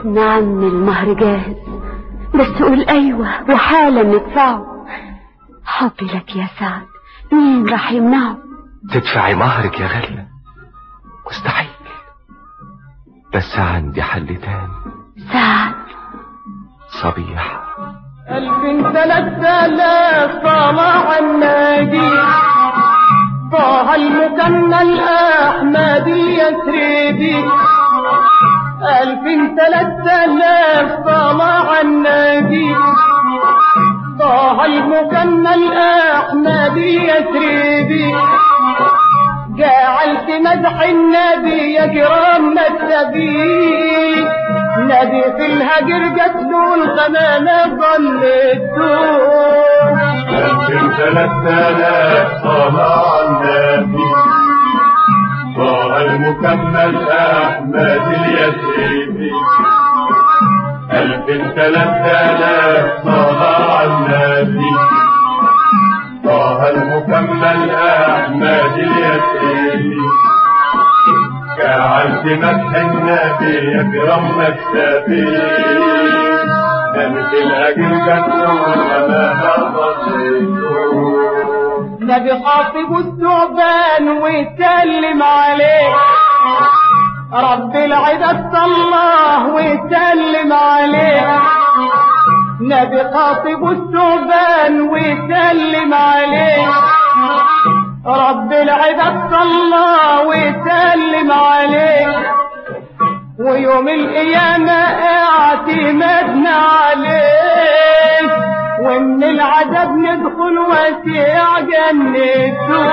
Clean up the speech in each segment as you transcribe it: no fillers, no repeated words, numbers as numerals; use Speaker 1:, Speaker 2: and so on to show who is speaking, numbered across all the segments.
Speaker 1: نعم المهر جاهز، بس قول ايوه وحالا ندفعه. حبي لك يا سعد مين راح يمنعه؟
Speaker 2: تدفعي مهرك يا غلة مستحيل، بس عندي حل تاني.
Speaker 1: سعد
Speaker 2: صبيحة
Speaker 3: 3000 طلع النادي، طه المكنى الأحمدي يسريدي. 3000 طلع النادي، طه المكنى الأحمدي يسريدي. جعلت مدح النبي يجرم السبيل، نبي في الهجر قتلوا الغمامة ظلتوا.
Speaker 4: 3000 طلع النبي، طه المكنى الأحمدي اليسريبي. 3000 طلع النبي، طه المكمل الأحمدي اليسري. جعلت مدح النبي يكرم السبيل، نبي الأجل كالنور وما ظلتوا.
Speaker 3: نبي خاطب الثعبان ويسلم عليه، رب العباد الله ويسلم عليه. نبي خاطب الثعبان ويسلم عليه، رب العباد الله ويسلم عليه. ويوم القيامة اعتمدنا عليه، ومن العذاب ندخل واسع جنته.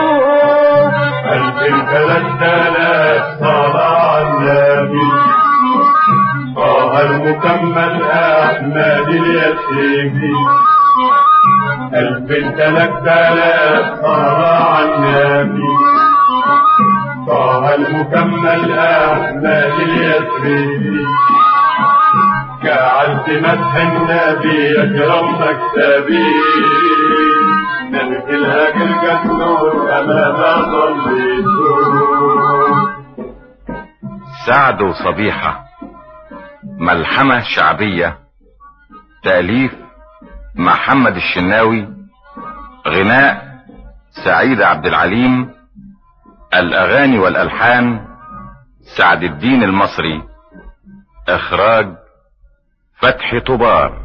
Speaker 4: 3000 طلع النبي، طه المكمل أحمدي اليسري. 3000 طلع النبي، طه المكمل أحمدي اليسري. جعلت مدح النبي يكرم مكتبي، نبي الهجر كالنور أمام ظلته.
Speaker 5: سعد وصبيحة ملحمة شعبية، تأليف محمد الشناوي، غناء سعيد عبد العليم، الأغاني والألحان سعد الدين المصري، إخراج فتحي طبار.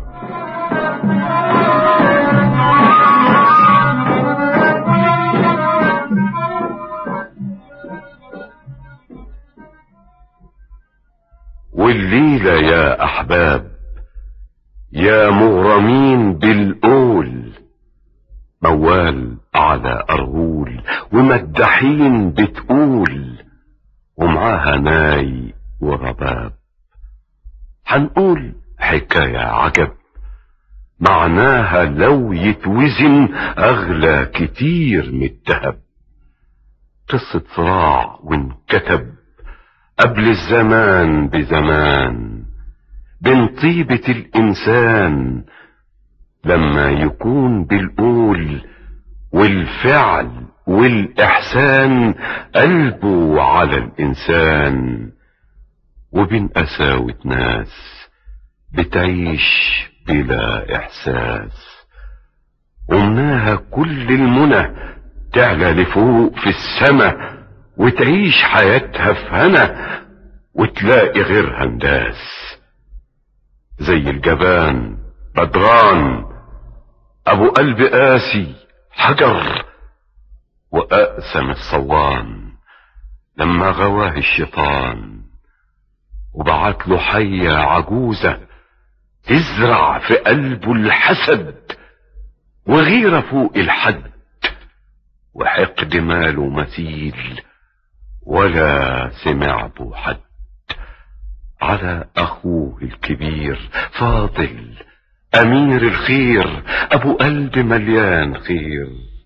Speaker 6: والليلة يا أحباب يا مغرمين بالقول، موال على أرغول ومدحين بتقول، ومعاها ناي ورباب. هنقول حكاية عجب معناها لو يتوزن أغلى كتير من الذهب. قصة صراع وانكتب قبل الزمان بزمان بين طيبة الإنسان لما يكون بالقول والفعل والإحسان قلبه على الإنسان، وبين قساوة ناس بتعيش بلا إحساس. ومناها كل المنى تعلى لفوق في السما وتعيش حياتها في هنا وتلاقي غيرها نداس. زي الجبان بدران ابو قلب قاسي حجر، واقسم الصوان لما غواه الشيطان وبعت له حية عجوزة تزرع في قلبه الحسد وغيرة فوق الحد، وحقد ماله مثيل ولا سمع به حد على اخوه الكبير فاضل امير الخير ابو قلب مليان خير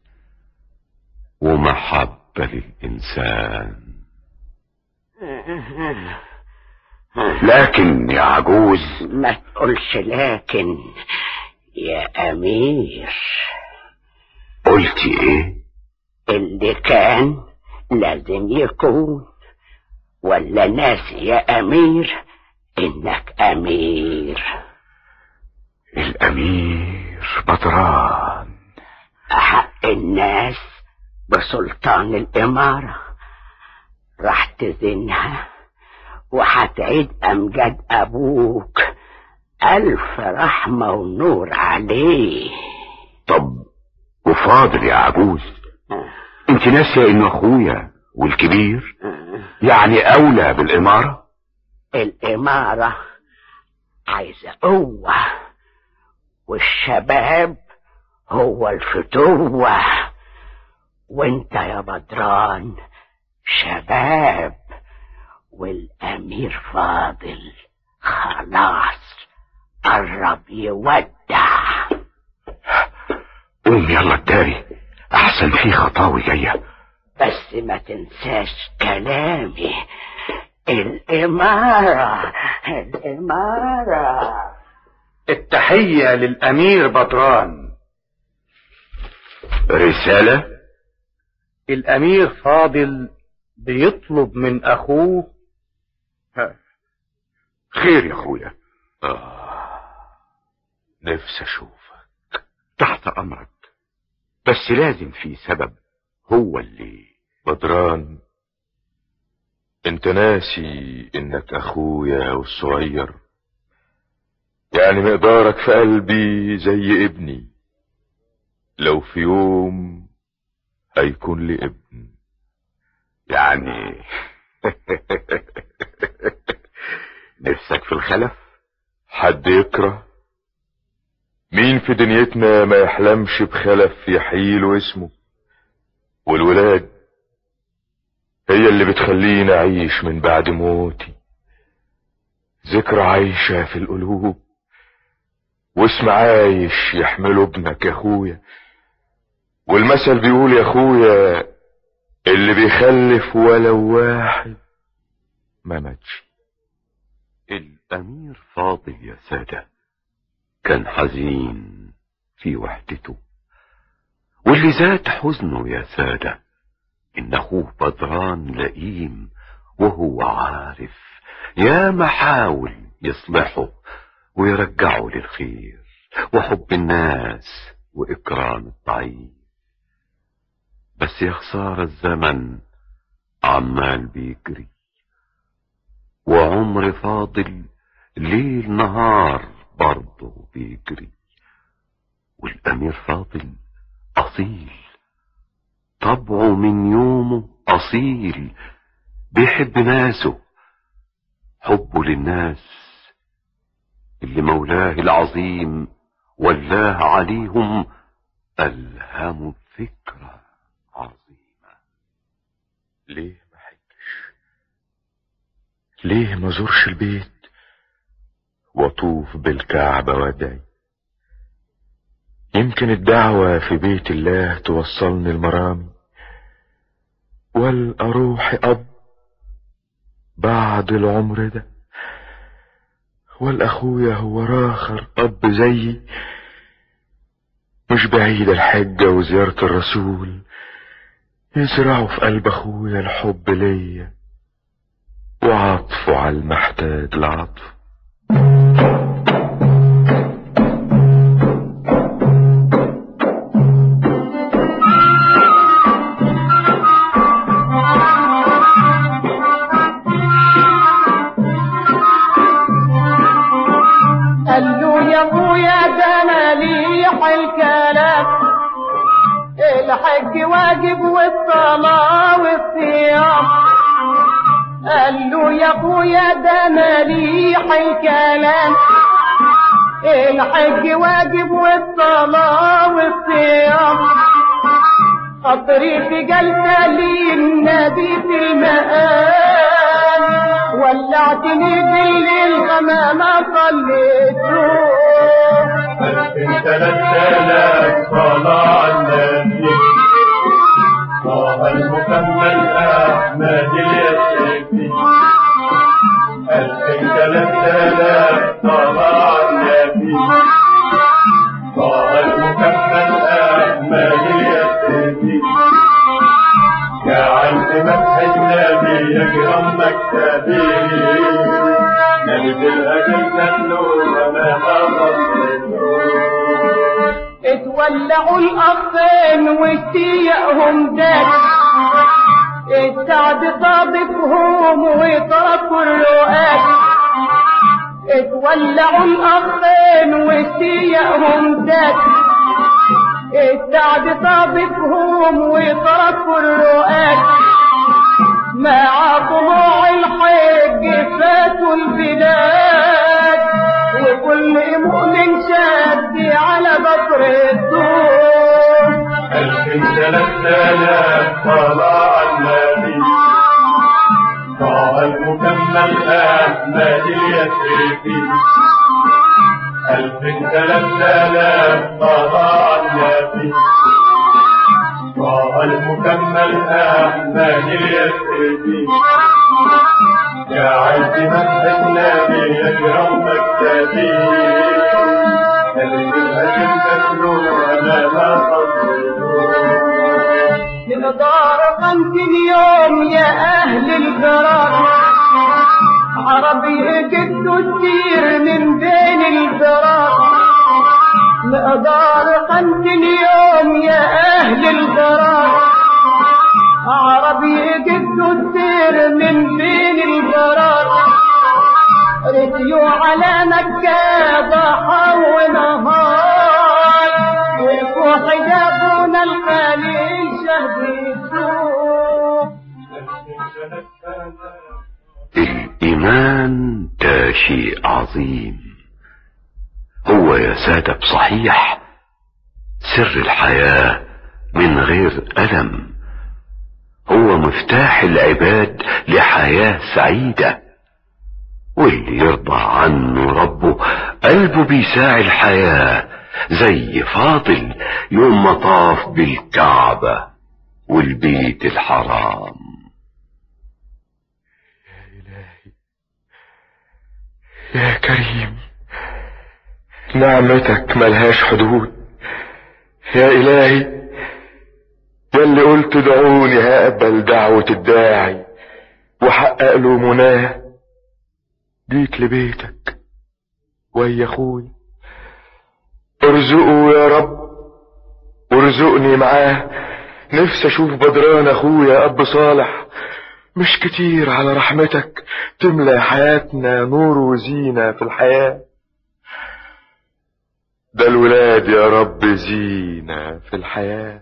Speaker 6: ومحبة للانسان.
Speaker 7: لكن يا عجوز ما تقولش لكن يا امير.
Speaker 6: قلتي ايه؟
Speaker 7: اللي كان لازم يكون، ولا ناس يا امير انك الأمير؟
Speaker 6: الأمير بدران
Speaker 7: أحق الناس بسلطان الإمارة، راح تزنها وهتعيد أمجاد أبوك، ألف رحمة ونور عليه.
Speaker 6: طب وفاضل يا عجوز، انت ناسية انه اخويا والكبير يعني اولى بالامارة؟
Speaker 7: الإمارة عايزة قوة، والشباب هو الفتوة، وانت يا بدران شباب، والأمير فاضل خلاص قرب يودع.
Speaker 6: قوم يلا الداري، احسن في خطاوي جاية.
Speaker 7: بس ما تنساش كلامي، الإمارة الإمارة.
Speaker 8: التحية للأمير بدران.
Speaker 6: رسالة؟
Speaker 8: الأمير فاضل بيطلب من أخوه.
Speaker 6: خير يا أخويا.
Speaker 2: نفسي أشوفك.
Speaker 6: تحت أمرك، بس لازم في سبب هو اللي.
Speaker 2: بدران، انت ناسي انك اخويا والصغير، يعني مقدارك في قلبي زي ابني، لو في يوم هيكون لي ابن
Speaker 6: يعني. نفسك في الخلف؟
Speaker 2: حد يكره؟ مين في دنيتنا ما يحلمش بخلف يحيله اسمه؟ والولاد هي اللي بتخليني اعيش من بعد موتي، ذكرى عايشة في القلوب، واسم عايش يحمله ابنك يا اخويا. والمثل بيقول يا اخويا، اللي بيخلف ولو واحد ما ماتش.
Speaker 6: الأمير فاضل يا سادة كان حزين في وحدته، واللي زاد حزنه يا سادة إن أخوه بدران لئيم، وهو عارف يا محاول يصلحه ويرجعه للخير وحب الناس وإكرام الضعيف. بس يا خسارة الزمن عمال بيجري، وعمر فاضل ليل نهار برضه بيجري. والأمير فاضل أصيل، طبعه من يومه أصيل، بيحب ناسه، حبه للناس اللي مولاه العظيم ولاه عليهم ألهموا فكرة عظيمة.
Speaker 2: ليه ما حجش؟ ليه ما زورش البيت واطوف بالكعبة وادعي؟ يمكن الدعوة في بيت الله توصلني المرامي، والأروح أب بعد العمر ده، والأخويا هو راخر أب زيي. مش بعيد الحجة وزيارة الرسول يزرعوا في قلب أخويا الحب ليا وعطفه على المحتاج لعطف.
Speaker 3: قال له يا ابويا ده مليح الكلام، الحج واجب والصلاة والصيام. قال له يا ابويا ده مليح الكلام، الحج واجب والصلاة والصيام. خطري في جلسة للنبي في المقام، ولعتني بالليل غمامة صليته.
Speaker 4: 3000 صلاة على النبي، طه المكمل أحمد اليسري. 3000 صلاة على النبي، طه المكمل أحمد اليسري. جعلت مدح النبي يكرم مكتبي، نبي
Speaker 3: اتولعوا الأخين واشتياقهم داك، السعد صادقهم وتركوا الرؤاك. اتولعوا الأخين واشتياقهم داك، السعد صادقهم وتركوا الرؤاك. مع طلوع الحج فاتوا البلاد، وكل مؤمن شاد على بطر الدور.
Speaker 4: 3000 طلع النبي، طه المكمل أحمد اليسري. 3000 طلع النبي، طه المكمل أحمد اليسري. يا عز مدح النبي يكرم مكتبي، الهجم تتلو أنا ما قصدوا.
Speaker 3: مقدار 50 يوم يا أهل القرار، عربي جدوا كتير من بين القرار. مقدار 50 يوم يا أهل القرار، عربي جدوا كتير من بين القرار. رسيوا على مكة ضحى ونهار، وفوق حجابنا الخليل شهد السوق.
Speaker 6: الإيمان ده شيء عظيم، هو يا سادة بصحيح سر الحياة من غير ألم، هو مفتاح العباد لحياة سعيدة. واللي يرضى عنه ربه قلبه بيساعي الحياة، زي فاضل يوم ما طاف بالكعبة والبيت الحرام.
Speaker 2: يا إلهي يا كريم، نعمتك ملهاش حدود. يا إلهي ياللي قلت دعوني هقبل دعوة الداعي وحقق له مناه. جيت لبيتك ويا اخوي، ارزقه يا رب وارزقني معاه. نفسي اشوف بدران اخويا اب صالح، مش كتير على رحمتك تملى حياتنا نور وزينة في الحياة. ده الولاد يا رب زينة في الحياة.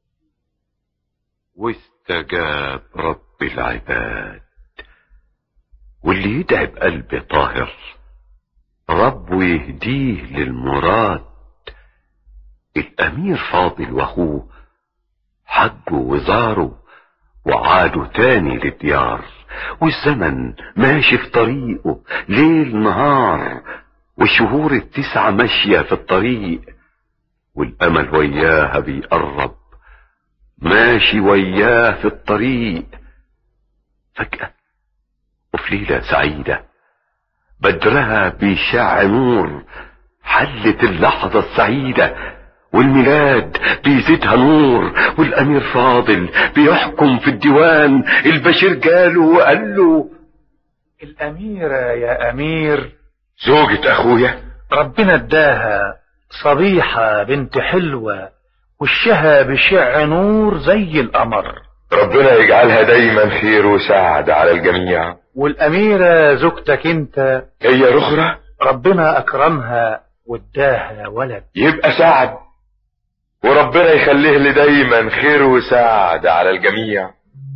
Speaker 6: واستجاب رب العباد، واللي يدعي بقلب طاهر ربه يهديه للمراد. الأمير فاضل وأخوه حجوا وزاروا وعادوا تاني للديار، والزمن ماشي في طريقه ليل نهار، والشهور ال9 ماشية في الطريق، والأمل وياها بيقرب ماشي وياه في الطريق. فجأة وفي ليلة سعيدة بدرها بيشع نور، حلت اللحظة السعيدة والميلاد بيزيدها نور، والأمير فاضل بيحكم في الديوان. البشير جاله وقال له:
Speaker 8: الأميرة يا أمير
Speaker 2: زوجة أخويا
Speaker 8: ربنا اداها صبيحة بنت حلوة، وشها بشع نور زي القمر.
Speaker 2: ربنا يجعلها دايما خير وسعادة على الجميع.
Speaker 8: والأميرة زوجتك انت
Speaker 2: هي رخرة
Speaker 8: ربنا أكرمها واداها ولد،
Speaker 2: يبقى سعد، وربنا يخليه لي دايما خير وسعادة على الجميع.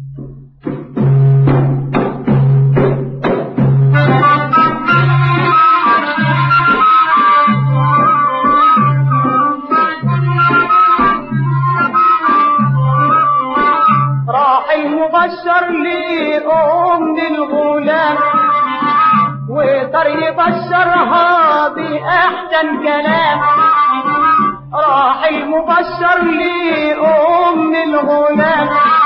Speaker 3: راح المبشر لأم الغلام، وقدر يبشرها بأحسن كلام. راح المبشر لأم الغلام،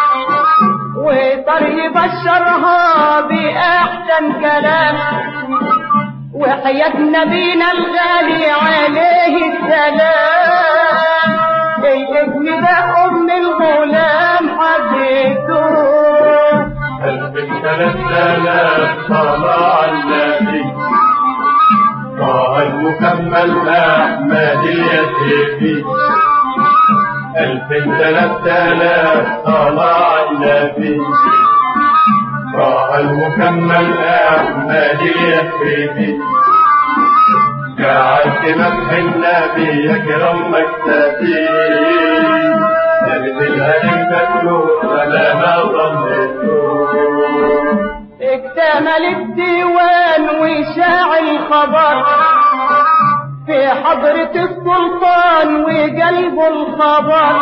Speaker 3: وقدر يبشرها بأحسن كلام. وحياة نبينا الغالي عليه السلام، الاسم ده أم الغلام حديثه.
Speaker 4: 3000 طلع النبي، المكمل أحمد اليسري 3000 طلع النبي طه المكمل أحمد اليسري جعلت مدح النبي يكرم مكتبي نبذ الهدم تتلو ولا ما ظلته
Speaker 3: اكتمل الديوان وشاع الخبر في حضرة السلطان وقلب الخبر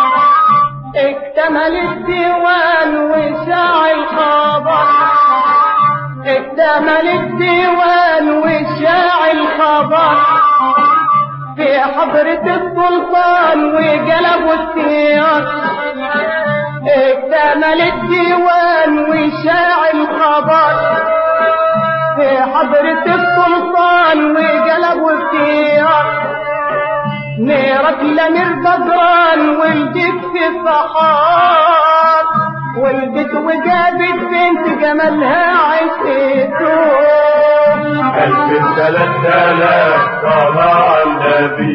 Speaker 3: اكتمل الديوان وشاع الخبر اكتمل الديوان وشاع الخبر في حضرة السلطان وقلب السياق اكتمل الديوان وشاع الخبر في حضرة السلطان وقلب السياق نيرك لمير بدران ولدت في الصحار ولدت وجابت بنت جمالها عشقته
Speaker 4: 3000 طلع النبي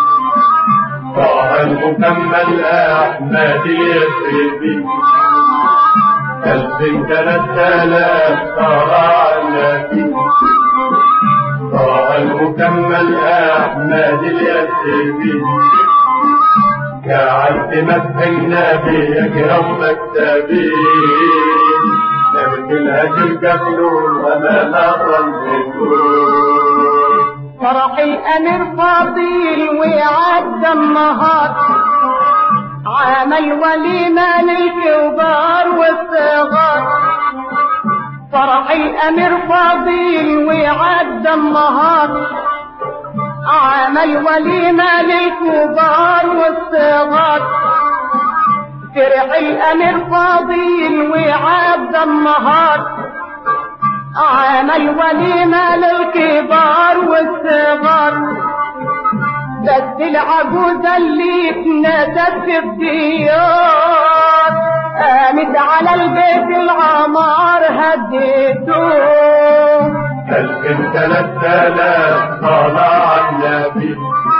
Speaker 4: طه المكمل أحمد اليسري 3000 طلع النبي طه المكمل أحمد اليسري جعلت مدح النبي يكرم مكتبي نبت الهجر كفلون وما لا
Speaker 3: فرح الأمير فاضل وعدى النهار عمل وليمة للكبار والصغار فرح الأمير فاضل وعدى النهار عمل وليمة للكبار والصغار فرح الأمير فاضل وعدى النهار عمل وليمة للكبار والصغار بس العجوزة اللي اتنادت في الديار قامت على البيت العمار هديته
Speaker 4: 3000 طلع النبي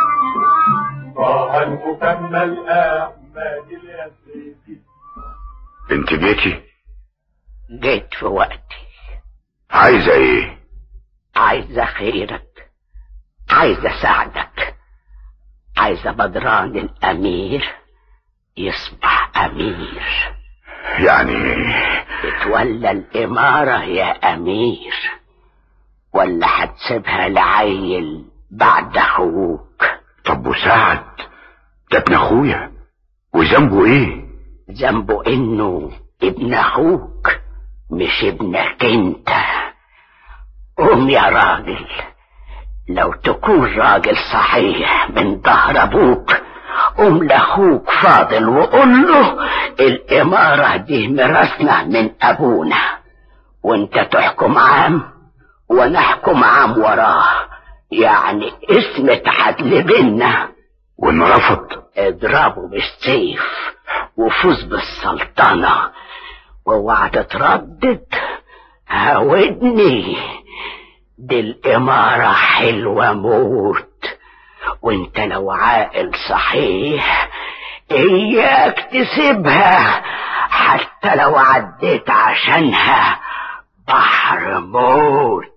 Speaker 4: طه المكمل أحمد اليسري
Speaker 6: انت جيتي؟
Speaker 7: جيت في وقتي.
Speaker 6: عايزة ايه؟
Speaker 7: عايزة خيرك، عايزة ساعدك، عايزة بدران الأمير يصبح أمير،
Speaker 6: يعني
Speaker 7: تتولى الإمارة يا أمير ولا هتسيبها لعيل بعد أخوك؟
Speaker 6: طب وسعد ده ابن أخويا وذنبه ايه؟
Speaker 7: ذنبه إنه ابن أخوك مش ابنك انت. قوم يا راجل، لو تكون راجل صحيح من ظهر ابوك قوم لاخوك فاضل وقول له الامارة دي ميراثنا من ابونا وانت تحكم عام وانا احكم عام وراه، يعني اسم عدل بينا.
Speaker 6: وان رفض
Speaker 7: اضربه بالسيف وفوز بالسلطنة واوعى تتردد. هاودني، دي الامارة حلوة موت، وانت لو عاقل صحيح اياك تسيبها حتى لو عديت عشانها بحر موت.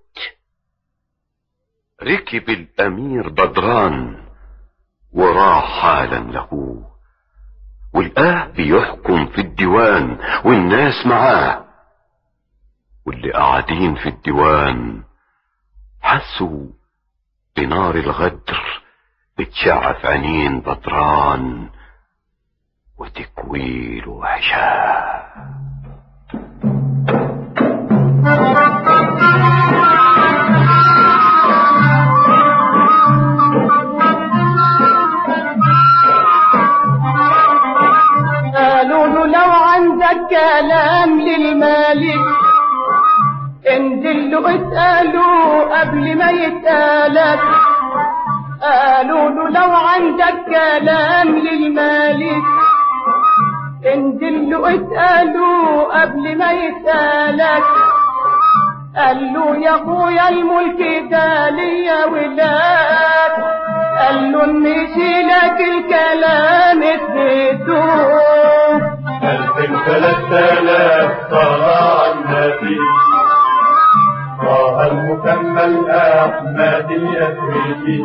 Speaker 6: ركب الامير بدران وراح حالا له، والآه بيحكم في الديوان والناس معاه، واللي قاعدين في الديوان حسوا بنار الغدر بتشع في عينين بدران وتكويل وحشاه.
Speaker 3: قالوا له لو عندك كلام للمالك انزل له اسأله قبل ما يسألك. قالوا له لو عندك كلام للمالك انزل له اسأله قبل ما يسألك. قال له يا اخويا الملك ده ليا ولا قال له نمشي لك الكلام اديته
Speaker 4: 3000 صلاة على النبي طه المكمل أحمد اليسري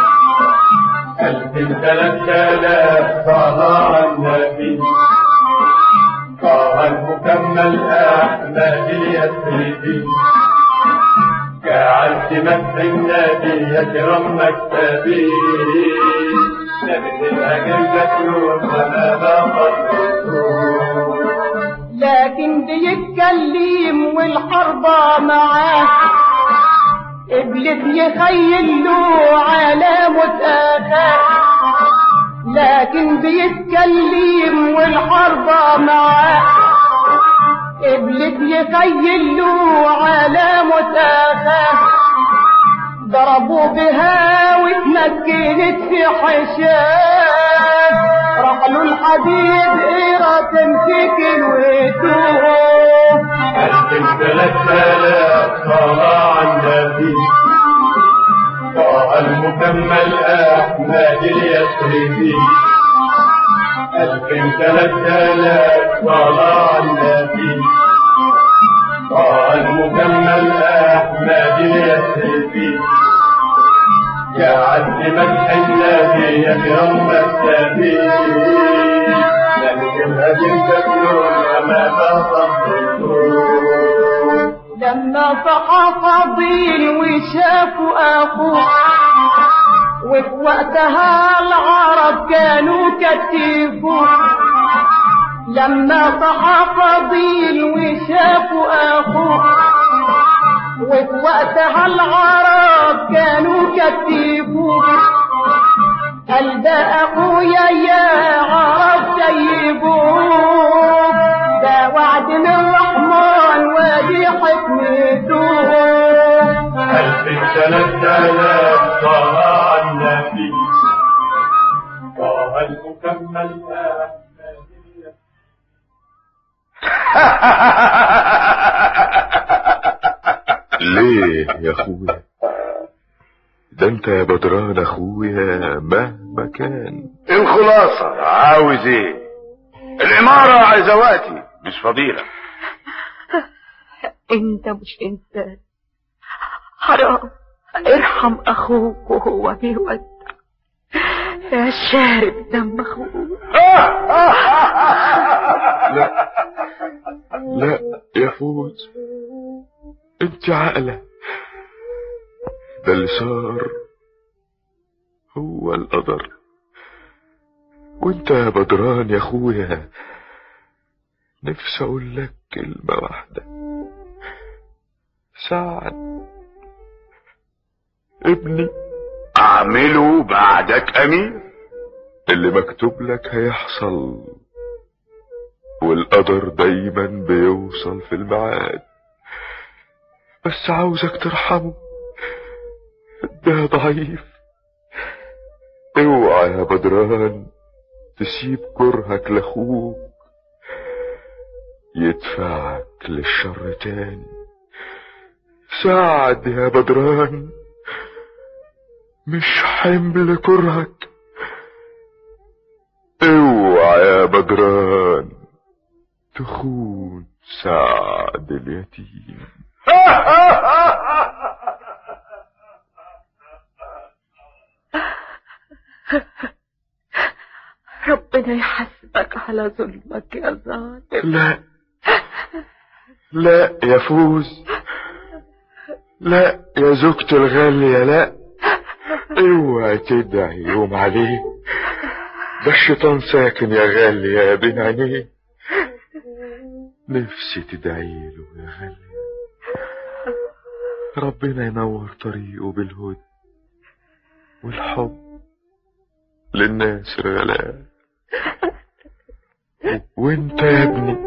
Speaker 4: 3000 صلاة على النبي طه المكمل أحمد اليسري جعلت مدح النبي يكرم مكتبي نبي الأجلة وما بقدرته
Speaker 3: لكن بيتكلم والحربة معاه إبليس يخيل له علامة آخر لكن بيتكلم والحربة معاه إبليس يخيل له علامة آخر ضربوا بها واتمكنت في حشاه راح له الحديد إيرة تمسك الويتوه
Speaker 4: 3000 صلاة على النبي طه المكمل أحمد اليسري 3000 صلاة على النبي طه المكمل أحمد اليسري جعلت مدح النبي يكرم مكتبي لكن أجل تكلون ما تصدقون
Speaker 3: لما صحى فضيل وشافوا أخوه وفي وقتها العرب كانوا كتفوه لما صحى فضيل وشافوا أخوه وفي وقتها العرب كانوا كتفوه قال ده أخويا يا عرب سيبوه ده وعد من الرحمن ودي حكمته
Speaker 4: 3000 صلاة على النبي طه المكمل
Speaker 2: ليه يا اخويا؟ ده انت يا بدران اخويا مهما كان.
Speaker 6: الخلاصة عاوز ايه؟ العمارة عايزة وقتي مش فضيلة.
Speaker 1: انت مش انسان، حرام ارحم اخوك وهو بيودع يا شارب دم اخوك.
Speaker 2: لا يا فوز، انت عاقلة، ده اللي صار هو القدر. وانت يا بدران يا اخويا نفسي اقول لك كلمة واحدة، سعد ابني
Speaker 6: اعمله بعدك امير.
Speaker 2: اللي مكتوب لك هيحصل، والقدر دايما بيوصل في الميعاد، بس عاوزك ترحمه، ده ضعيف. اوعى يا بدران تسيب كرهك لاخوك يدفعك للشر تاني. ساعد يا بدران، مش حمل كرهك. اوعى يا بدران تخون سعد اليتيم.
Speaker 1: ربنا يحاسبك على ظلمك يا ظالم.
Speaker 2: لا لا يا فوز، لا يا زوجتي الغالية، لا اوعى تدعي يوم عليه، ده الشيطان ساكن يا غالية يا بين عينيه. نفسي تدعي له يا غالية، ربنا ينور طريقه بالهدى والحب للناس الغلاء. وانت يا ابني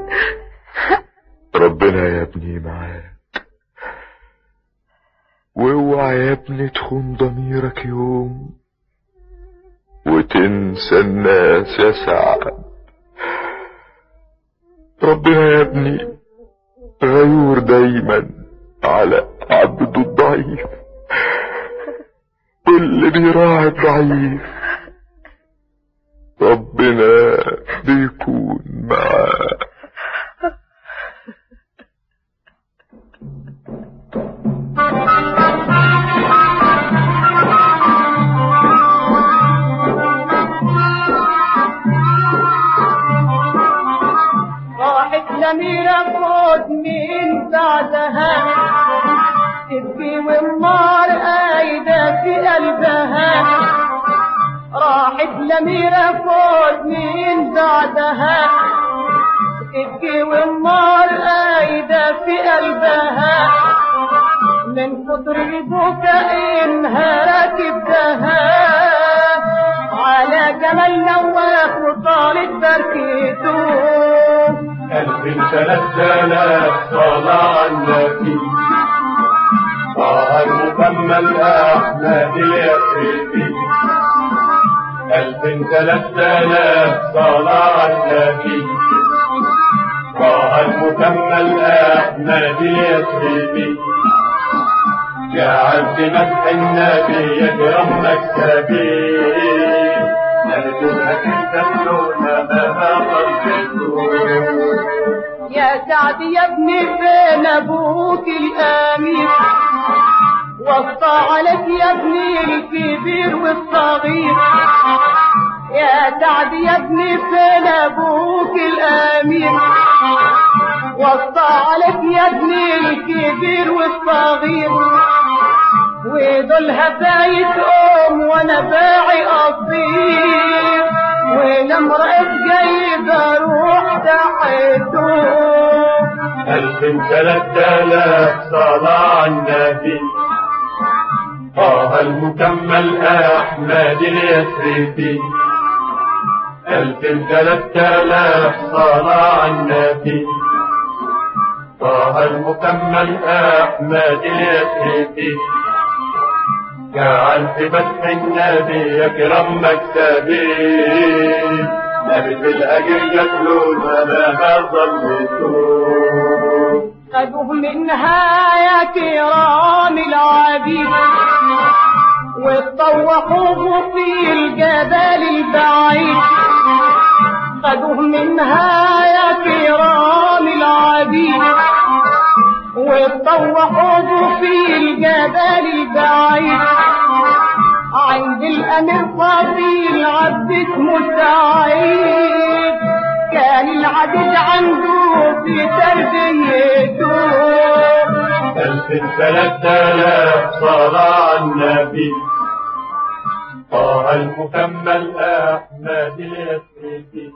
Speaker 2: ربنا يا ابني معاك، واوعى يا ابني تخون ضميرك يوم وتنسى الناس يا سعد. ربنا يا ابني غيور دايما على عبده الضعيف، اللي بيراعي الضعيف ربنا بيكون معاه.
Speaker 3: راحت لميرة فوت من بعدها تبكي والنار قايدة في قلبها. راحت لميرة فوت من بعدها تبكي والنار قايدة في قلبها. من كتر البكاء انهارت الدها على جمال نواف وطالت بركته.
Speaker 4: 3000 صلاة على النبي طه المكمل أحمد اليسري. 3000 صلاة على النبي طه المكمل أحمد اليسري. جعل في مدح النبي يكرم مكتبي نرجوك تبلون ما قلبته.
Speaker 3: يا سعد يا ابني فين ابوك الامين وصى عليك يا ابني الكبير والصغير. يا سعد يا ابني فين ابوك الامين وصى عليك يا ابني الكبير والصغير. ودول هباية وانا باعي قصير ولما رأيت جايب اروح تحته.
Speaker 4: 3000 صلاة على النبي طه المكمل أحمد اليسري. 3000 صلاة على النبي طه المكمل أحمد اليسري. جعل في مدح النبي يكرم مكتبي نبت الأجر يتلون ولا ظلمته.
Speaker 3: خذوه منها يا كرام العبيد وطوحوه في الجبل البعيد. خذوه منها يا كرام العبيد وطوحوه في الجبل البعيد. عند الأمير فاضل عبد اسمه سعيد كان العبد عنده في تربيته.
Speaker 4: 3000 صلاة على النبي طه المكمل أحمد اليسري.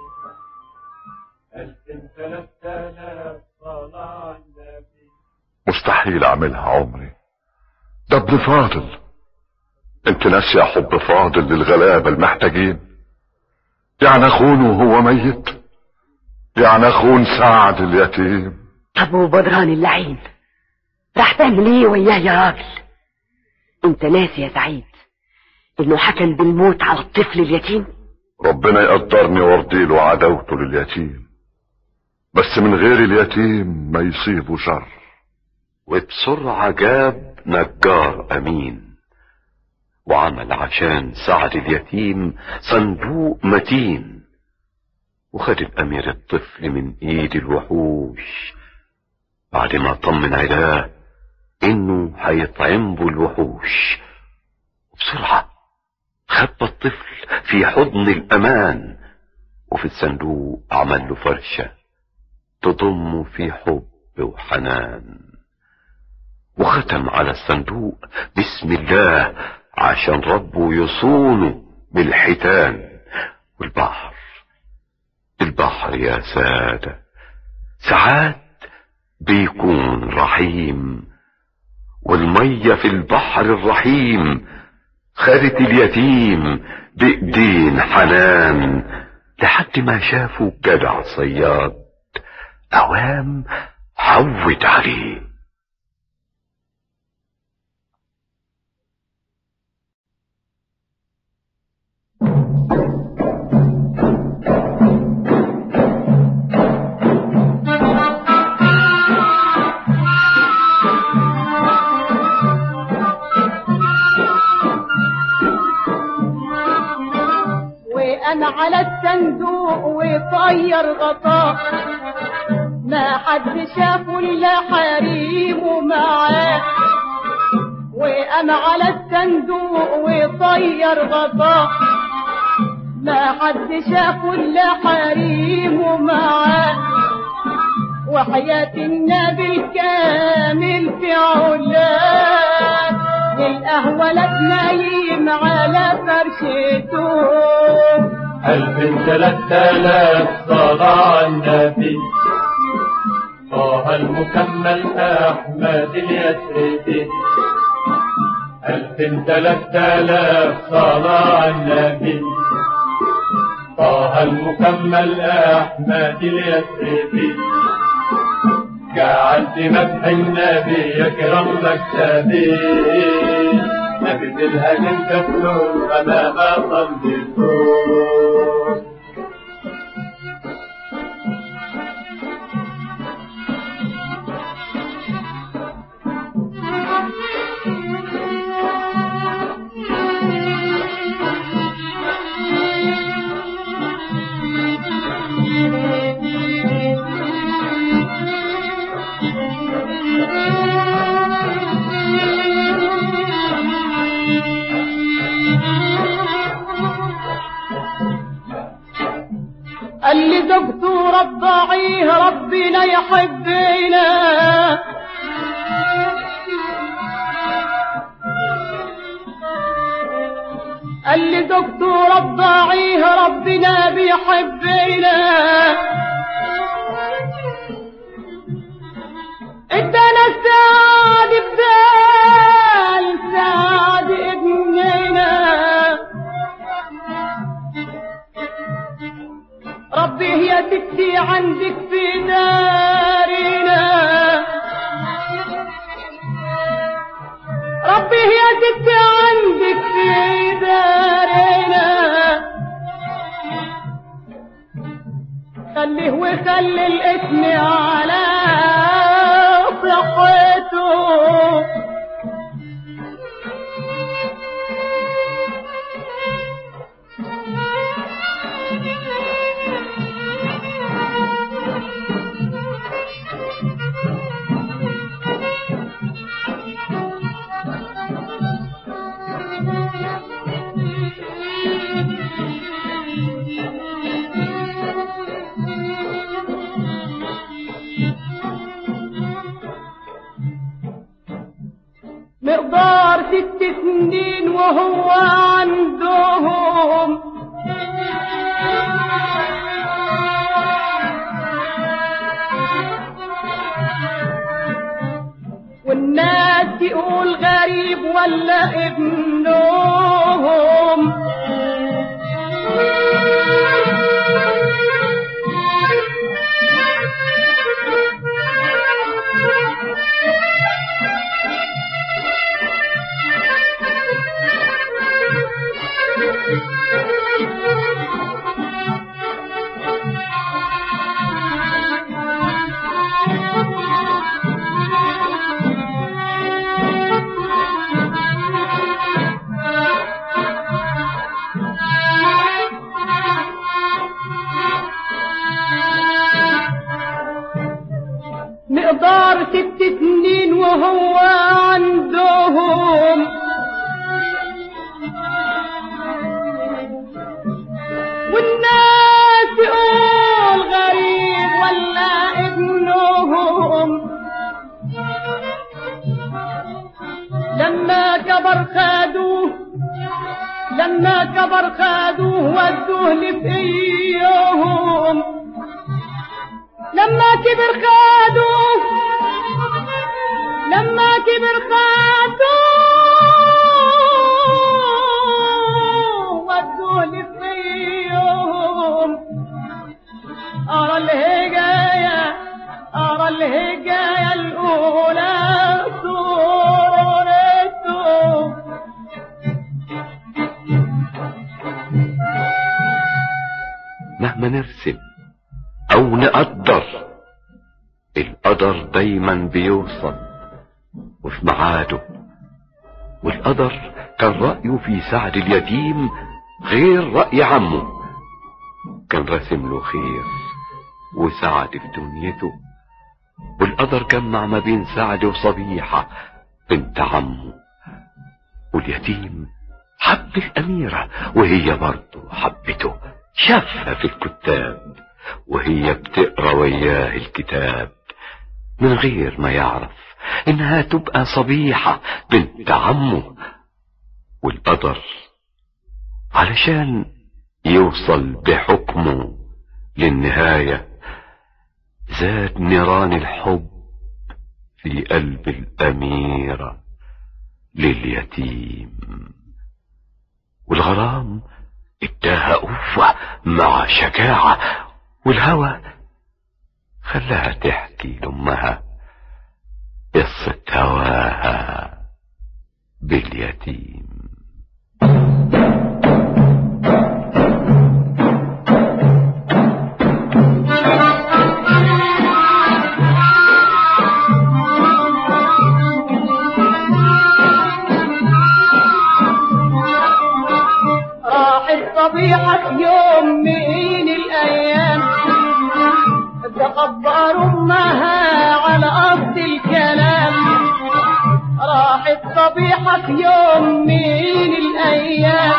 Speaker 4: 3000 صلاة على النبي.
Speaker 2: مستحيل اعملها عمري، ده ابن فاضل. انت ناسي حب فاضل للغلابة المحتاجين؟ يعني اخونه وهو ميت؟ يعني اخون سعد اليتيم؟
Speaker 1: طب وبدران اللعين راح تعمل ايه وياه يا راجل؟ انت ناسي يا سعيد انه حكم بالموت على الطفل اليتيم؟
Speaker 2: ربنا يقدرني وارضيله عداوته لليتيم، بس من غير اليتيم ما يصيبه شر.
Speaker 9: وبسرعة جاب نجار أمين وعمل عشان سعد اليتيم صندوق متين. وخد الأمير الطفل من ايد الوحوش بعد ما طمن عداه انه هيطعم به الوحوش. وبسرعة خبى الطفل في حضن الأمان وفي الصندوق عمل له فرشة تضمه في حب وحنان. وختم على الصندوق بسم الله عشان ربه يصونه بالحيتان. والبحر يا سادة ساعات بيكون رحيم، والمية في البحر الرحيم خدت اليتيم بإيدين حنان لحد ما شافوا جدع صياد قوام حود عليه.
Speaker 3: وقام على الصندوق وطير غطاه، ما حد شافه الا حريمه معاه. وقام على الصندوق وطير غطاه، ما حد شافه الا حريمه معاه. وحياة النبي الكامل في علاه، للقهوة لا نايم على فرشته.
Speaker 4: 1000 3000 صلاة على النبي، طه المكمل أحمد اليسري. 1000 3000 صلاة على النبي، طه المكمل أحمد اليسري. جعلت مدح النبي يكرم مكتبي، نبت الهجن كفلون أمام صندوق.
Speaker 3: قال لي زوجته رضعيه ربنا يحبنا، قال لي زوجته رضعيه ربنا بيحبنا. ادانا السعد بدال سعد ابننا، ربي يا ستي عندك في دارنا، ربي يا ستي عندك في دارنا. خليه وخلي الاسم على صحته، مقدار 6 سنين وهو عندهم، والناس تقول غريب ولا ابنهم. مقدار 6 سنين وهو عندهم، والناس تقول غريب ولا ابنهم. لما كبر خدوه، لما كبر خدوه ودوه لفقيهم. لما كبر خدوه، لما كبر خدوه ودوه لفقيهم. أرى الهجاية، أرى الهجاية الأولى صورته.
Speaker 9: مهما نرسم او نقدر، القدر دايما بيوصل وفي ميعاده. والقدر كان رأيه في سعد اليتيم غير رأي عمه، كان راسم له خير وسعد في دنيته، والقدر جمع ما بين سعد وصبيحة بنت عمه. واليتيم حب الأميرة وهي برضه حبته، شافها في الكتاب وهي بتقرا وياه الكتاب من غير ما يعرف انها تبقى صبيحة بنت عمه. والقدر علشان يوصل بحكمه للنهاية زاد نيران الحب في قلب الأميرة لليتيم، والغرام اداها قوة مع شجاعة، والهوى خلاها تحكي لأمها قصة هواها باليتيم.
Speaker 3: صبيحة يوم من الأيام تخبر أمها على أصل الكلام. راحت صبيحة يوم من الأيام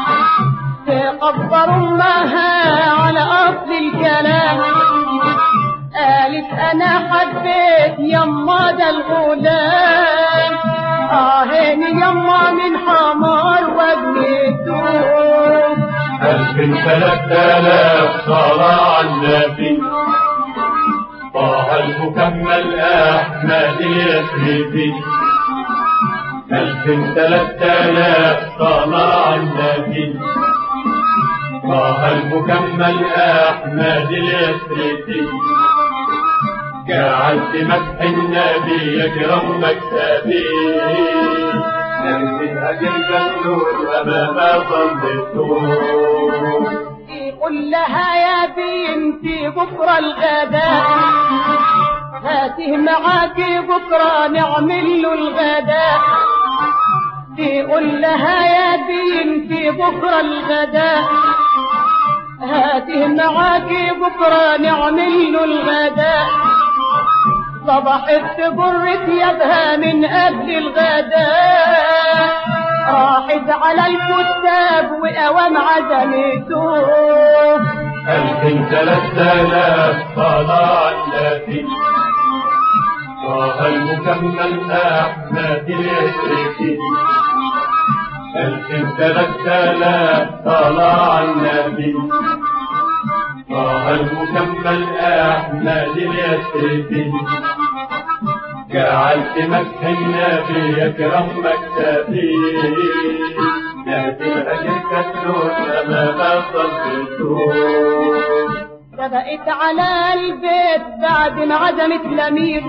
Speaker 3: تخبر أمها على أصل الكلام. قالت أنا حبيت يما ده الغلام، آهين يما من حمار وابنته.
Speaker 4: 3000 صلاة على النبي، طه المكمل أحمد اليسري. 3000 صلاة على النبي، طه المكمل أحمد اليسري. جعلت مدح النبي يكرم مكتبي، نرسل أجل جنود أمام صلته.
Speaker 3: يقول لها يا بنتي بكرة الغداء، هاته معاكي بكرة نعمل له الغداء. يقول لها يا بنتي بكرة الغداء، هاته معاكي بكرة نعمل له الغداء. صبحت برت يدها من قبل الغداء، راحت على الكتاب وقوام عزمته.
Speaker 4: 3000 صلاة على النبي، طه المكمل أحمد اليسري. 3000 صلاة على النبي، طه المكمل أحمد اليسري. جعلت مدح النبي يكرم مكتبي، نهدي الأجر كالنور أمام صلته.
Speaker 3: سبقت على البيت بعد ما عزمت الأمير،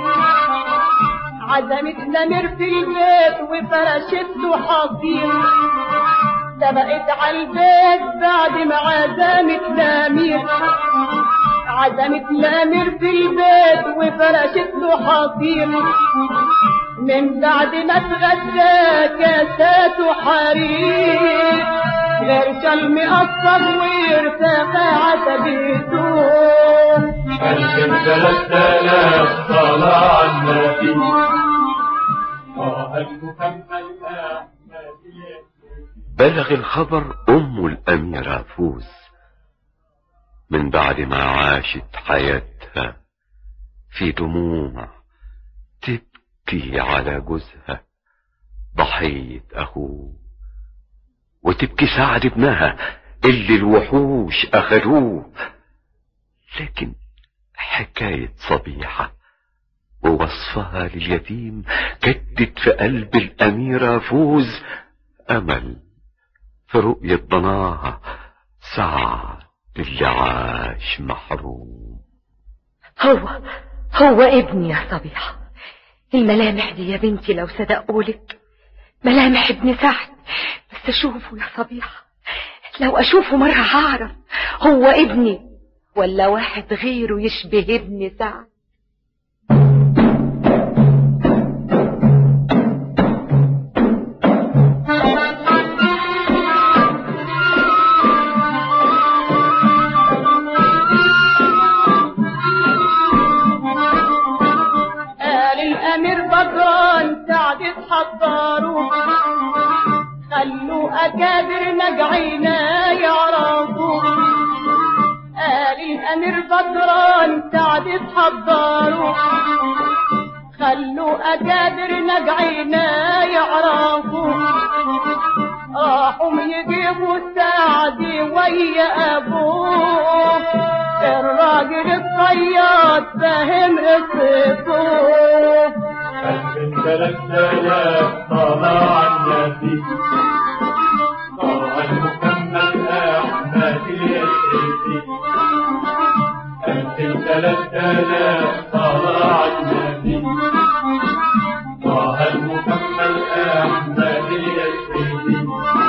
Speaker 3: عزمت الأمير في البيت وفرشت له حصير. سبقت على البيت بعد ما عزمت الأمير، عزمت الأمير في البيت وفرشت له حصير. من بعد ما اتغدى كاسات حرير، غير شلم أصفر وارتفع عتبته.
Speaker 4: 3000 صلاة على النبي، طه المكمل أحمد اليسري.
Speaker 9: بلغ الخبر أم الأميرة فوز من بعد ما عاشت حياتها في دموع تبكي على جوزها ضحية أخوه، وتبكي سعد ابنها اللي الوحوش أخذوه. لكن حكاية صبيحة ووصفها لليتيم جدت في قلب الأميرة فوز أمل في رؤية ضناها سعد اللي عاش محروم.
Speaker 1: هو ابني يا صبيحة. الملامح دي يا بنتي لو صدقولك ملامح ابن سعد، بس اشوفه يا صبيحة، لو اشوفه مرة هعرف هو ابني ولا واحد غيره يشبه ابن سعد.
Speaker 3: أكابر نجعينا يعرفوا قال الأمير بدران سعد تحضروا خلوا أكابر نجعينا يعرفوا راحوا يجيبوا سعد ويا أبوه الراجل الصياد فاهم قصته
Speaker 4: 3000 طلع النبي طه المكمل أحمد اليسري 3000 طلع النبي طه المكمل أحمد اليسري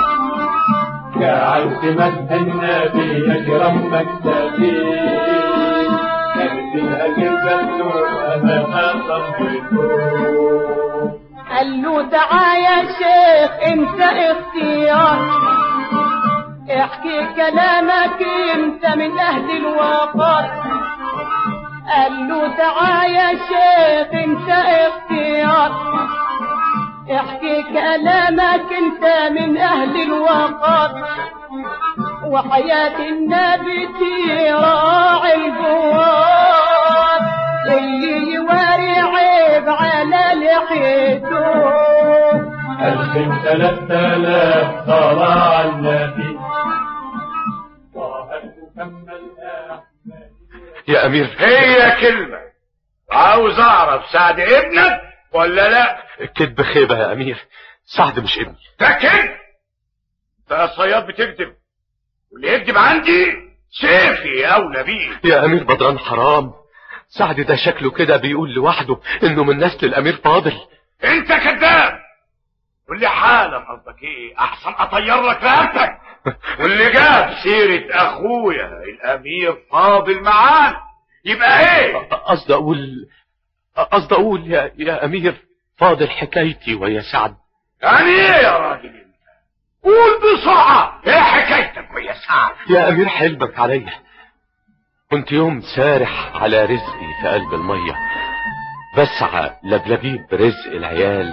Speaker 4: جعلت مدح النبي أكرم مكتبي كانت الأجر بسوء أمام صفته
Speaker 3: قال له تعال يا شيخ انت اختيار احكي كلامك انت من اهل الوقار قال له تعال يا شيخ انت اختيار احكي كلامك انت من اهل الوقار وحياة النبي تراعي الجوار اللي يواري عيب على لحيته
Speaker 4: 3000 طلع النبي طه المكمل أحمد.
Speaker 9: يا أمير
Speaker 6: هي كلمة عاوز اعرف سعد ابنك ولا لا؟
Speaker 9: الكذب خيبة يا أمير، سعد مش ابني.
Speaker 6: ده كذب. انت يا صياد بتكذب، واللي يكذب عندي سيفي اولى بيه.
Speaker 9: يا أمير بدران حرام، سعد ده شكله كده بيقول لوحده إنه من نسل الأمير فاضل.
Speaker 6: انت كذاب. واللي حالا قصدك ايه؟ احسن اطير لك رقبتك. واللي جاب سيرة اخويا الامير فاضل معانا يبقى ايه؟
Speaker 9: قصد اقول يا امير فاضل حكايتي ويا سعد.
Speaker 6: يعني ايه يا راجل انت؟ قول بسرعة ايه حكايتك ويا سعد؟
Speaker 9: يا امير حلمك عليا، كنت يوم سارح على رزقي في قلب المية بسعى لبلبيب رزق العيال.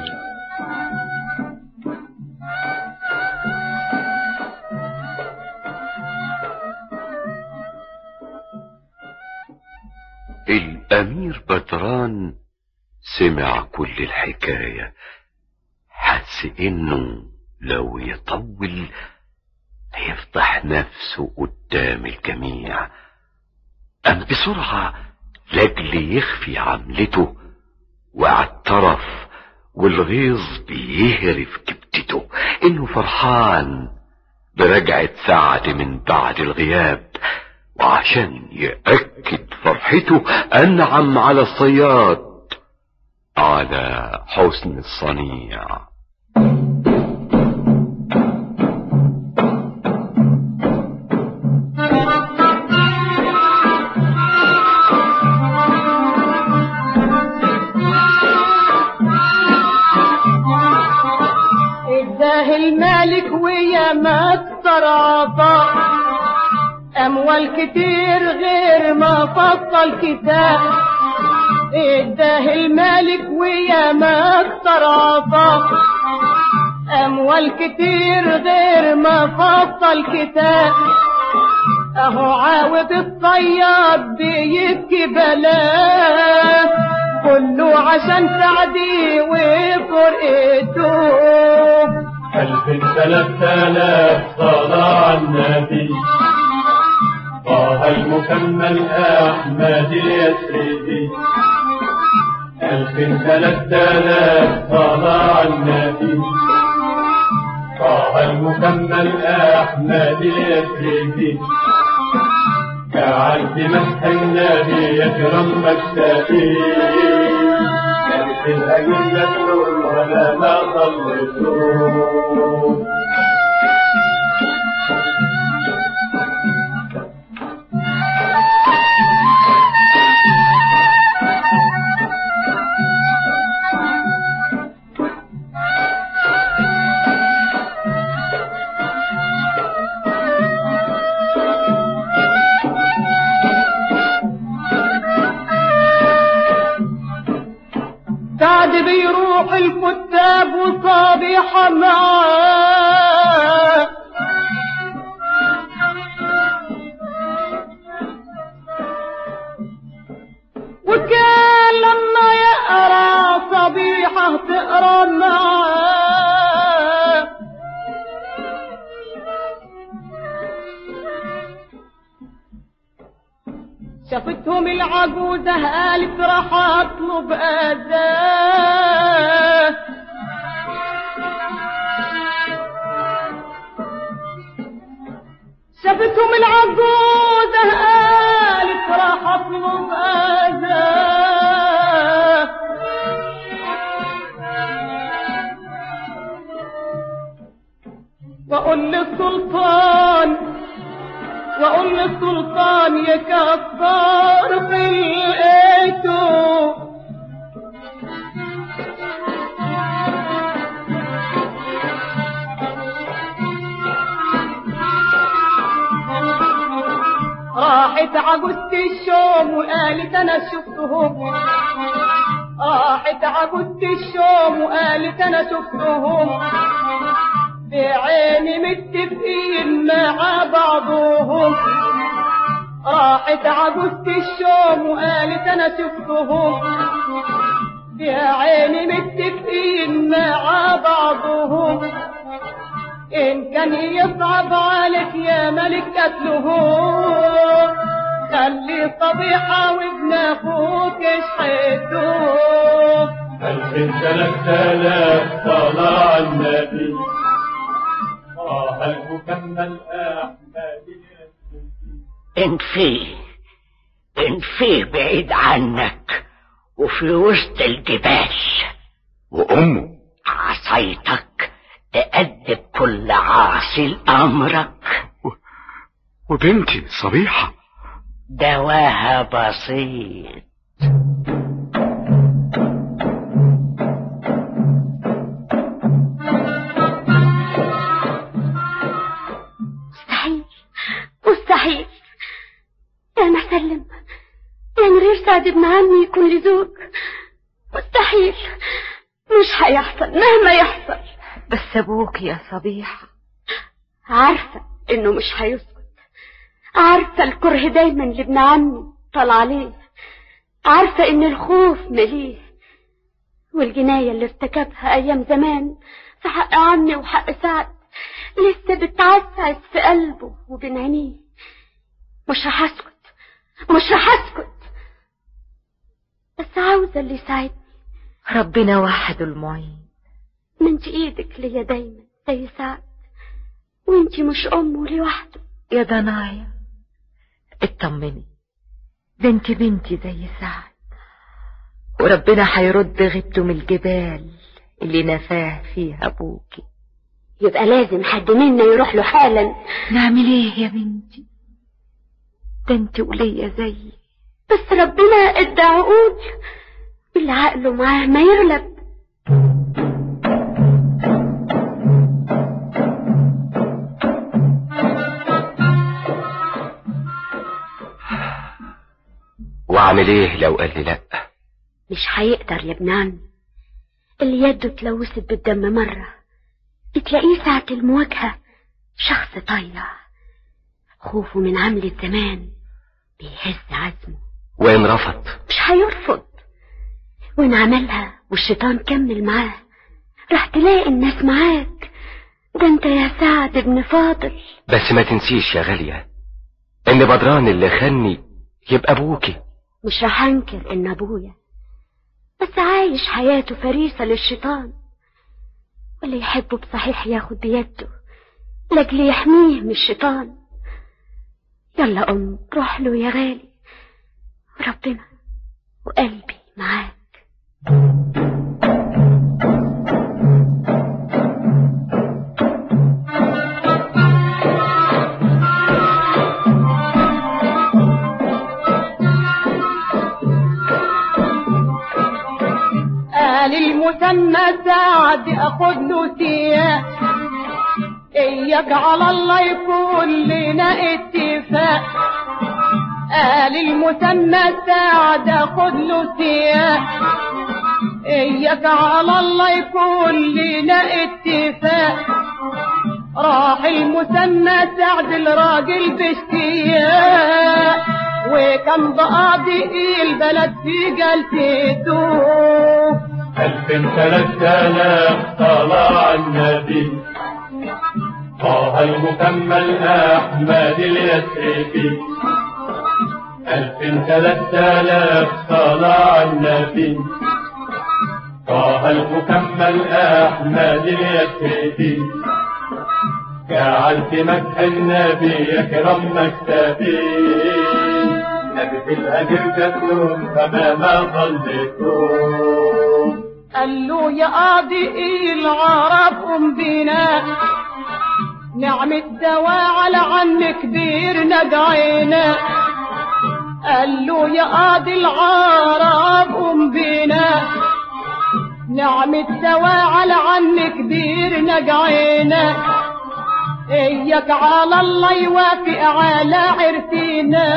Speaker 9: الأمير بدران سمع كل الحكاية، حس إنه لو يطول هيفضح نفسه قدام الجميع. قام بسرعة لأجل يخفي عملته واعترف والغيظ بيهرف كبتته إنه فرحان برجعة سعد من بعد الغياب، وعشان يأكد فرحته أنعم على الصياد على حسن الصنيع.
Speaker 3: اداه المالك ويا مكسر عطاء اموال كتير غير ما فصل كتاب. اداه المالك ويا مكسر عطاء اموال كتير غير ما فصل كتاب. اهو عاود الصياد بيبكي بلاه كله عشان سعدي وفرقته.
Speaker 4: 3000 طلع النبي طه المكمل أحمد اليسري 3000 طلع النبي طه المكمل أحمد اليسري جعلت مسح النبي يكرم مكتبي كانت الأجلة ولا ما صليته.
Speaker 3: سعد بيروح الكتاب وصابيحة معاه شافتهم العجوزة قالت راح اطلب اذاه. شافتهم العجوزة قالت راح اطلب اذاه. واقول للسلطان يكبر خلقته. راحت عجوزة الشوم وقالت انا شفتهم. راحت عجوزة الشوم وقالت انا شفتهم بعيني متفقين مع بعضهم. راحت عجوزة الشوم وقالت انا شفتهم بعيني متفقين مع بعضهم. ان كان يصعب عليك يا ملك قتلهم خلي صبيحة وابن اخوك اشحتهم.
Speaker 4: 3000 صلاة على النبي المكمل أحمد.
Speaker 7: انفيه بعيد عنك وفي وسط الجبال.
Speaker 5: وأمه
Speaker 7: عصايتك تأدب كل عاصي لأمرك.
Speaker 2: وبنتي صبيحة
Speaker 7: دواها بسيط.
Speaker 1: مستحيل يا مسلم، يعني غير سعد ابن عمي يكون لي زوج؟ مستحيل، مش هيحصل مهما يحصل. بس ابوك يا صبيحة عارفة انه مش هيسكت، عارفة الكره دايما لابن عمي طال عليه، عارفة ان الخوف مليه، والجناية اللي ارتكبها ايام زمان في حق عمي وحق سعد لسه بتعسعس في قلبه وبين عينيه. مش رح اسكت، بس عاوزة اللي يساعدني. ربنا وحده المعين. ما انت ايدك ليا دايما زي سعد، وانت مش امه لوحده. يا ضنايا اطمني، ده انت بنتي زي سعد، وربنا هيرد غيبته من الجبال اللي نفاه فيها ابوكي. يبقى لازم حد منا يروح له حالا. نعمل ايه يا بنتي؟ ده انت وليا زيي، بس ربنا ادى عقول اللي عقله معاه ما يغلب.
Speaker 5: واعمل ايه لو قال لي لا؟
Speaker 1: مش هيقدر يا ابن عمي، اللي يده اتلوثت بالدم مرة بتلاقيه ساعة المواجهة شخص طيع، خوفه من عملة زمان بيهز عزمه.
Speaker 5: وإن رفض؟
Speaker 1: مش هيرفض، وإن عملها والشيطان كمل معاه راح تلاقي الناس معاك. ده انت يا سعد ابن فاضل.
Speaker 5: بس ما تنسيش يا غالية ان بدران اللي خني يبقى ابوكي.
Speaker 1: مش راح انكر ان ابويا، بس عايش حياته فريسة للشيطان، واللي يحبه بصحيح ياخد بيده لاجل يحميه من الشيطان. يلا روح له يا غالي، وربنا وقلبي معاك.
Speaker 3: قال المسمى سعد اخد له سياق، اياك على الله يكون لنا اتفاق. قال المسمى سعد اخد له سياق، اياك على الله يكون لنا اتفاق. راح المسمى سعد الراجل باشتياق، وكان بقاضي البلد في جلسته.
Speaker 4: 3000 صلاة على النبي طه المكمل أحمد اليسري. ألف 3000 صلاة على النبي طه المكمل أحمد اليسري جعلت مدح النبي يكرم مكتبي نبي في الأجر جدهم فما ما ظلتم.
Speaker 3: قال له يا قاضي العرب قم بنا نعمة دواء على عن كبير نجعينا. قال له يا قاضي العرب قم بنا نعمة دواء على عن كبير نجعينا. اياك على الله يوافق على عرفينا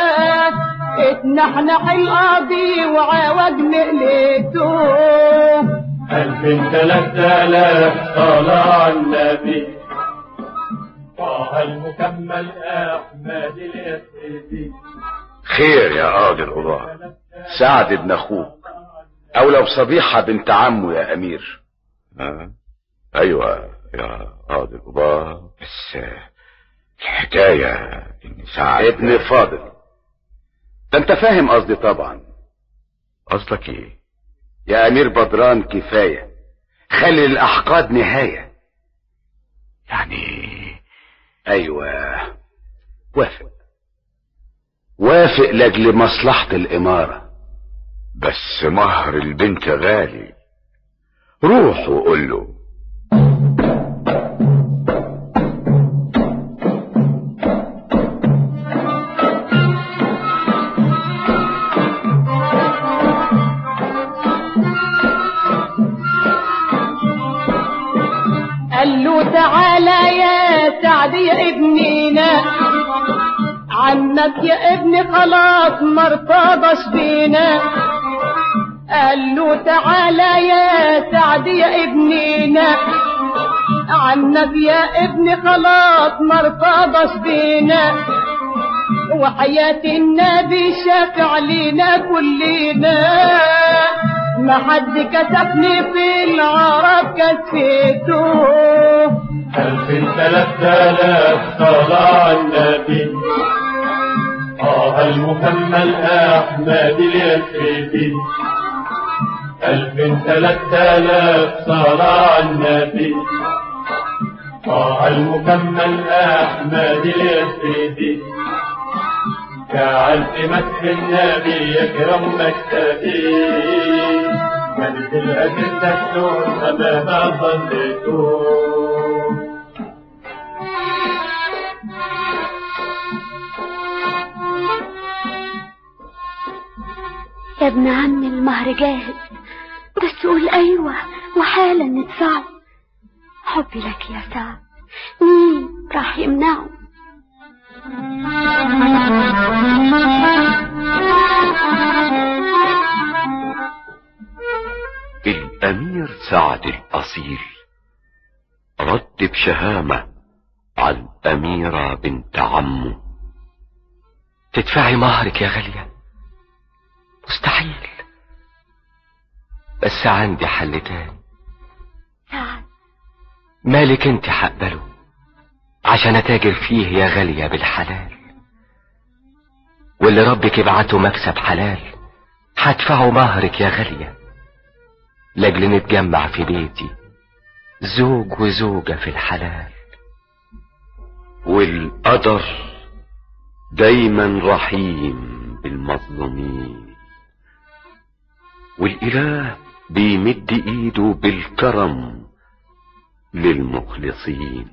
Speaker 3: اتنحنح القاضي وعاود مقلته.
Speaker 4: 1000 3000 صلاة على النبي طه المكمل أحمد اليسري.
Speaker 6: خير يا قاضي القضاة، سعد ابن اخوك او لو صبيحة بنت عمه يا امير. ايوه يا قاضي القضاة، بس الحكاية ان سعد ابن فاضل. ده انت فاهم قصدي طبعا. قصدك ايه يا امير بدران؟ كفاية، خلي الاحقاد نهاية. يعني ايوه وافق لاجل مصلحة الامارة، بس مهر البنت غالي. روح وقول له.
Speaker 3: قال له تعالى يا سعد يا ابنينا عنك يا ابني خلاص مرتضش بينا. قال له تعالى يا سعد يا ابنينا عنك يا ابني خلاص مرتضش بينا. وحياة النبي شافع لينا كلنا ما حد كسفني في العرب كسيته.
Speaker 4: 1000 3000 صلاة على النبي طه المكمل أحمد اليسري. 1000 3000 صلاة على النبي طه المكمل أحمد اليسري جعلت مدح النبي يكرم مكتبي ملك الأجر تكتب فما ظلتم.
Speaker 10: يا ابن عمي المهر جاهز، بس قول ايوه وحالا ندفعه. حبي لك يا سعد مين راح يمنعه؟
Speaker 11: الامير سعد الاصيل رد بشهامة على الاميرة بنت عمه.
Speaker 5: تدفعي مهرك يا غالية؟ مستحيل، بس عندي حل تاني.
Speaker 10: سعد
Speaker 5: مالك انت هقبله عشان اتاجر فيه يا غالية بالحلال، واللي ربك يبعته مكسب حلال هدفعه مهرك يا غالية لاجل نتجمع في بيتي زوج وزوجة في الحلال.
Speaker 11: والقدر دايما رحيم بالمظلومين، والاله بيمد ايده بالكرم للمخلصين.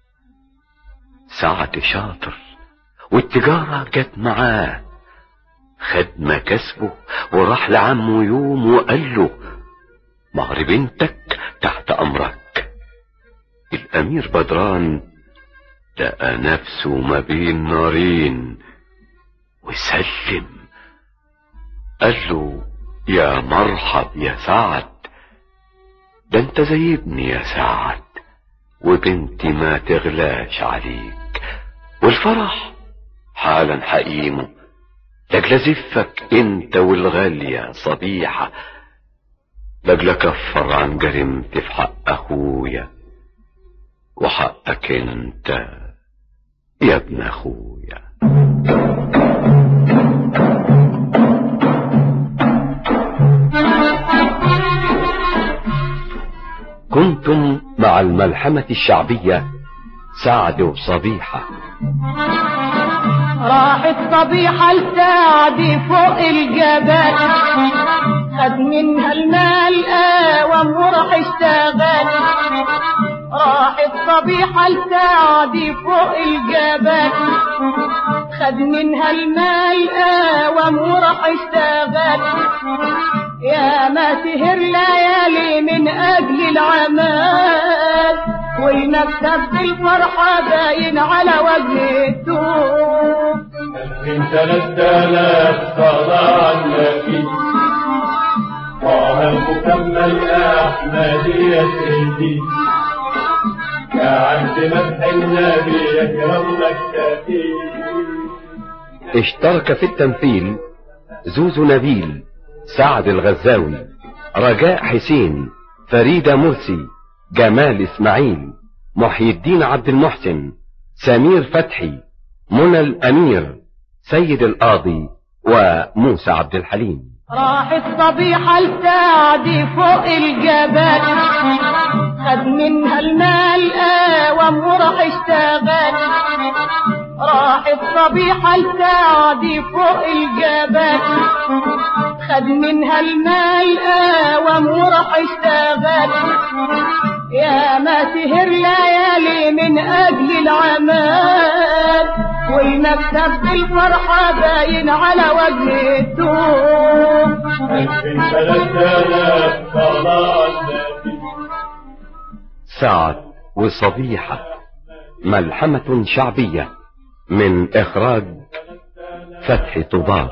Speaker 11: سعد شاطر والتجارة جت معاه، خد مكاسبه وراح لعمه يوم وقال له مهر بنتك تحت امرك. الامير بدران لقى نفسه ما بين نارين وسلم، قال له يا مرحب يا سعد، ده انت زي ابني يا سعد، وبنتي ما تغلاش عليك، والفرح حالا حقيمه لاجل زفك انت والغالية صبيحة، لاجل اكفر عن جريمتي في حق اخويا وحقك انت يا ابن اخويا.
Speaker 5: كنتم مع الملحمة الشعبية سعد وصبيحة.
Speaker 3: راحت صبيحة لسعد فوق الجبل، خد منها المال قوام وراح اشتغل. راحت صبيحة لسعد فوق الجبل، خد منها المال قوام وراح اشتغل. يا ما سهر ليالي من اجل العمال، والمكتب بالفرحة باين على وجه الدوب.
Speaker 4: من 3000 صلاة على النبي، طه المكمل أحمدية سيدي، يا عبد مدح النبي يكرم لك كثير.
Speaker 5: اشترك في التمثيل زوزو نبيل، سعد الغزاوي، رجاء حسين، فريدة مرسي، جمال اسماعيل، محي الدين عبد المحسن، سمير فتحي، منى الامير، سيد القاضي، وموسى عبد الحليم.
Speaker 3: راحت صبيحة لسعد فوق الجبل، خد منها المال قوام وراح اشتغل. راحت صبيحة لسعد فوق الجبل، خد منها المال قوام وراح اشتغل. يا ما سهر ليالي من اجل العمال، والمكتب بالفرحة باين على وجه الدوب.
Speaker 5: سعد وصبيحة، ملحمة شعبية من إخراج فتحي طوبار.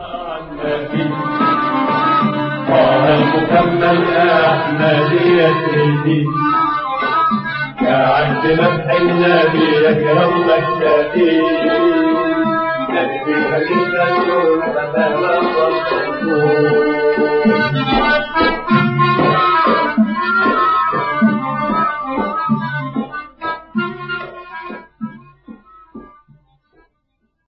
Speaker 4: طه المكمل أحمدية سيدي، يا عبد مدح النبي يكرم لك كثير. نبي حديث النور فما وصلت